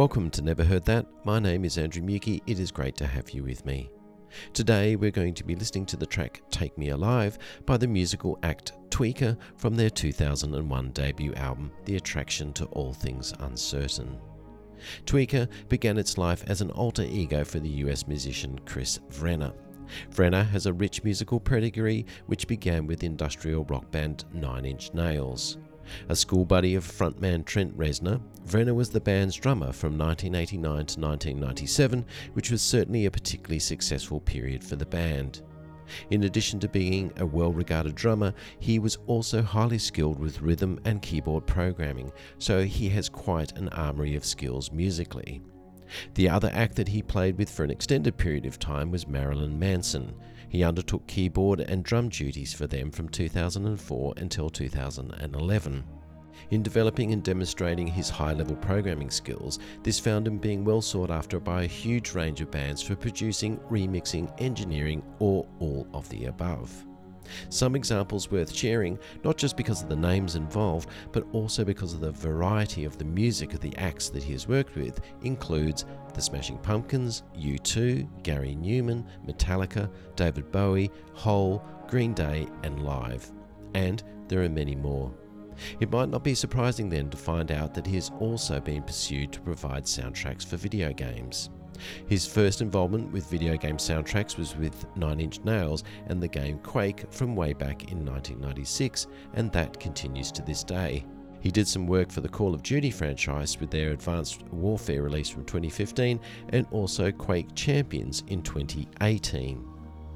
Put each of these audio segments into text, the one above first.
Welcome to Never Heard That. My name is Andrew Muki. It is great to have you with me. Today we're going to be listening to the track Take Me Alive by the musical act Tweaker from their 2001 debut album The Attraction to All Things Uncertain. Tweaker began its life as an alter ego for the US musician Chris Vrenna. Vrenna has a rich musical pedigree which began with industrial rock band Nine Inch Nails. A school buddy of frontman Trent Reznor, Vrenna was the band's drummer from 1989 to 1997, which was certainly a particularly successful period for the band. In addition to being a well-regarded drummer, he was also highly skilled with rhythm and keyboard programming, so he has quite an armory of skills musically. The other act that he played with for an extended period of time was Marilyn Manson. He undertook keyboard and drum duties for them from 2004 until 2011. In developing and demonstrating his high-level programming skills, this found him being well sought after by a huge range of bands for producing, remixing, engineering, or all of the above. Some examples worth sharing, not just because of the names involved, but also because of the variety of the music of the acts that he has worked with, includes The Smashing Pumpkins, U2, Gary Newman, Metallica, David Bowie, Hole, Green Day, and Live. And there are many more. It might not be surprising then to find out that he has also been pursued to provide soundtracks for video games. His first involvement with video game soundtracks was with Nine Inch Nails and the game Quake from way back in 1996, and that continues to this day. He did some work for the Call of Duty franchise with their Advanced Warfare release from 2015 and also Quake Champions in 2018.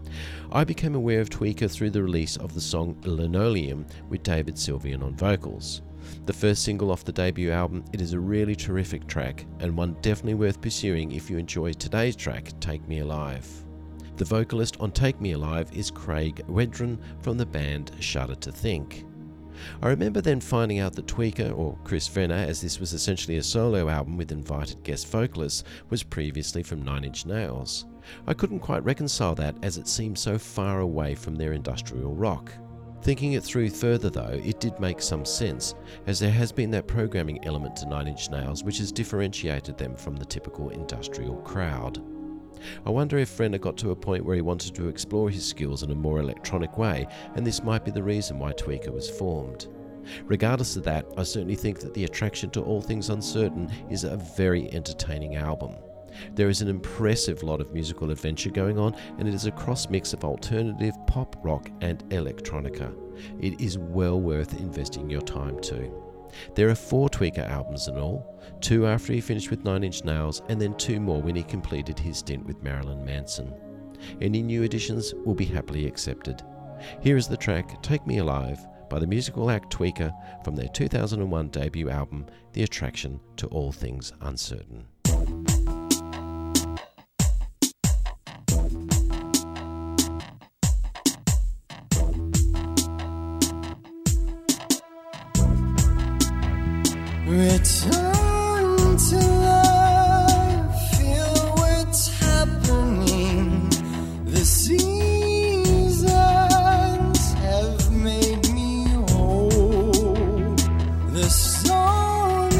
I became aware of Tweaker through the release of the song Linoleum with David Sylvian on vocals. The first single off the debut album, it is a really terrific track and one definitely worth pursuing if you enjoy today's track, Take Me Alive. The vocalist on Take Me Alive is Craig Wedren from the band Shudder to Think. I remember then finding out that Tweaker, or Chris Vrenna, as this was essentially a solo album with invited guest vocalists, was previously from Nine Inch Nails. I couldn't quite reconcile that as it seemed so far away from their industrial rock. Thinking it through further though, it did make some sense, as there has been that programming element to Nine Inch Nails which has differentiated them from the typical industrial crowd. I wonder if Vrenna got to a point where he wanted to explore his skills in a more electronic way, and this might be the reason why Tweaker was formed. Regardless of that, I certainly think that The Attraction to All Things Uncertain is a very entertaining album. There is an impressive lot of musical adventure going on, and it is a cross-mix of alternative, pop, rock and electronica. It is well worth investing your time to. There are 4 Tweaker albums in all, 2 after he finished with Nine Inch Nails and then 2 more when he completed his stint with Marilyn Manson. Any new additions will be happily accepted. Here is the track Take Me Alive by the musical act Tweaker from their 2001 debut album The Attraction to All Things Uncertain. Return to life, feel what's happening. The seasons have made me whole. The song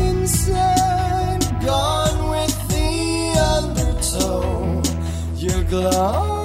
inside, gone with the undertow. Your glove